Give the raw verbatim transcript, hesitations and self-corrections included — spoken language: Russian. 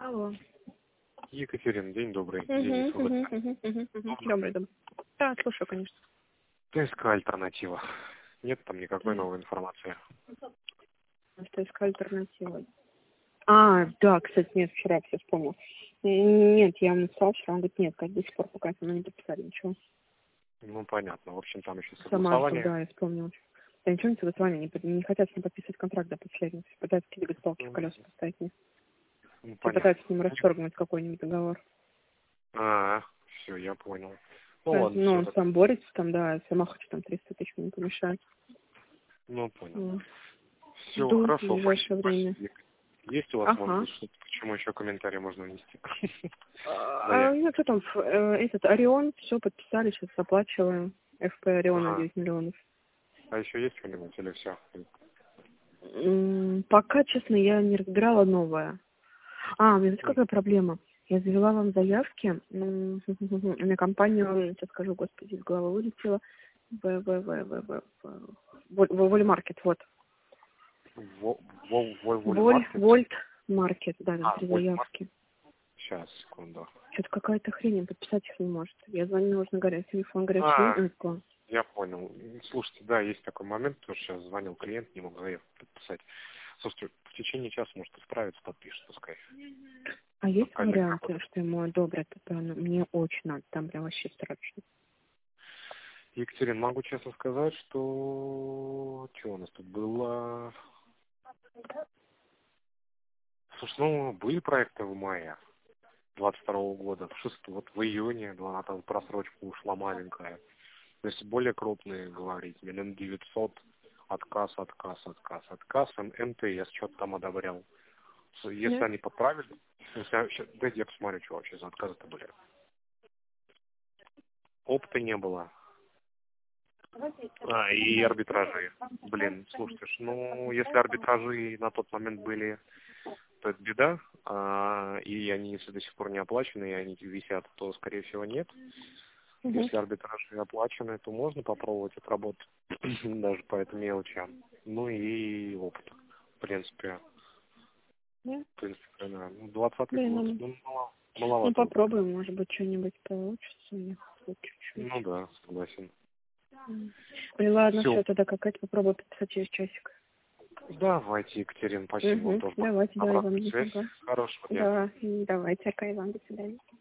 Алло. Екатерина, день добрый. Угу, Денис угу, ВГТ. угу, угу, угу. Добрый, добрый. Да, слушаю, конечно. ТСК альтернатива. Нет там никакой Да. новой информации. Что искать альтернативу? А, да, кстати, нет, вчера все вспомнил. Нет, я ему написала вчера, он говорит, нет, как до сих пор пока со мной не подписали ничего. Ну, понятно. В общем, там еще Сама, что, согласование. да, я вспомнила. Да ничего не согласование, не, под- не хотят с ним подписывать контракт до последнего. Пытаются какие-то палки в колеса поставить мне. Ну, И понятно. пытаются с ним расторгнуть какой-нибудь договор. А, все, я понял. Ну, Да, ладно, ну, все он так. сам борется там, да, я сама хочу там триста тысяч мне помешать. Ну, понял. Вот. Все, Жду в хорошо. ближайшее время. Спасибо. Есть у вас, может Ага. быть, что-то, почему еще комментарий можно внести? А, ну, что там, ф- э, этот Орион, все подписали, сейчас оплачиваем. ФП Ориона Ага. девять миллионов. А еще есть что-нибудь или все? М, Пока, честно, я не разбирала новое. А, у меня знаете, какая проблема? Я завела вам заявки м, на компанию, сейчас скажу, господи, из головы вылетела. В, в, в, в, в, в, в Воль Маркет, вот. Воль Воль, маркет? Вольт Маркет, да, там А, три Воль маркет. заявки. Сейчас, секунду. Что-то какая-то хрень, он подписать их не может. Я звоню, нужно горячий телефон, горячий А, линия. Ой, я понял. Слушайте, да, есть такой момент, потому что сейчас звонил клиент, не мог заявку подписать. Слушайте, в течение часа, может, исправится, подпишет, пускай. а есть Пока не варианты, работает. что ему одобрят? Это ну, мне очень надо, там прям вообще страшно. Екатерина, могу честно сказать, что... Что у нас тут было? Слушай, ну, были проекты в мае двадцать второго года, в шестом, вот в июне, да, она там в просрочку ушла маленькая. То есть более крупные говорить, миллион девятьсот, отказ, отказ, отказ, отказ, МТС что-то там одобрял. Если Да? они поправили, если, щас, дайте я посмотрю, что вообще за отказы-то были. Опыта не было. А, и арбитражи. Блин, слушайте, ж, ну, если арбитражи на тот момент были, то это беда, а, и они, если до сих пор не оплачены, и они висят, то, скорее всего, нет. Угу. Если арбитражи оплачены, то можно попробовать отработать даже по этой мелочи. Ну и опыт, в принципе. Да? В принципе, да. Ну, двадцатый Блин, год, ну, ну, мало- ну маловато опыта. попробуем, может быть, что-нибудь получится у них хоть Ну чуть-чуть. да, согласен. М. Блин, ладно, Все. все, тогда какая-то попробую подписать через часик. Давайте, Екатерина, спасибо вам Угу. тоже. Давайте, да, Обратную Иван, связь. ага. Хорошего дня. Да, давайте, Арка, Иван, до свидания.